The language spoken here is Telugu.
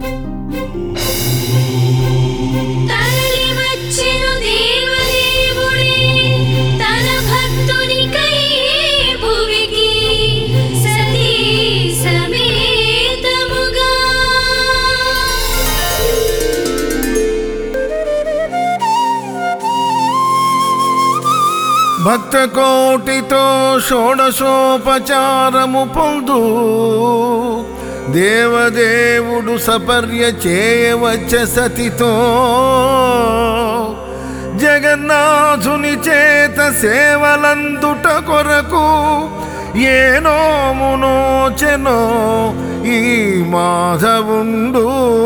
భక్త కోటితో షోడశోపచారము పొందు దేవదేవుడు సపర్య చేయవచ్చ సతితో జగన్నాథుని చేత సేవలందుట కొరకు ఏ నోమునోచెనో ఈ మాధవుండు.